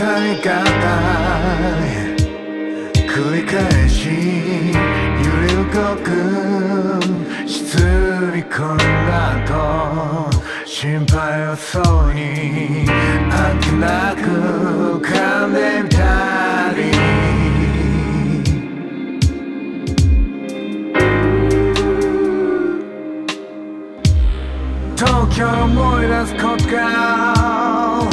いがたい繰り返し揺れ動く包み込んだと心配をそうにあっけなく噛んでみたり東京を思い出すことが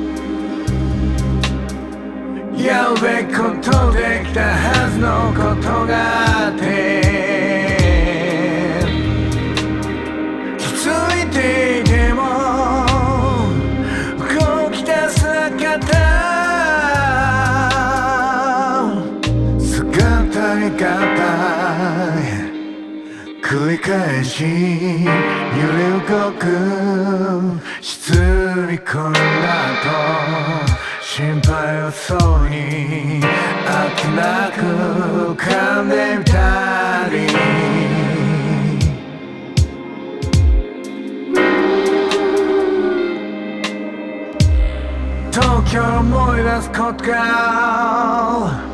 やるべきことできたはずのことがあって気づいていても動き出さなかった姿にがたい繰り返し揺れ動く包み込んだと心配をそうにあっけなく噛んでみたり東京を思い出すことが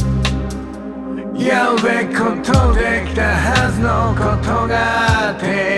やるべきことできたはずのことがあって